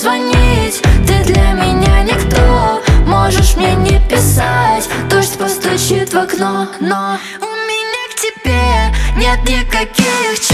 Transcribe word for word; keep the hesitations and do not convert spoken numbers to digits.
звонить, ты для меня никто. Можешь мне не писать, дождь постучит в окно, но у меня к тебе нет никаких чувств.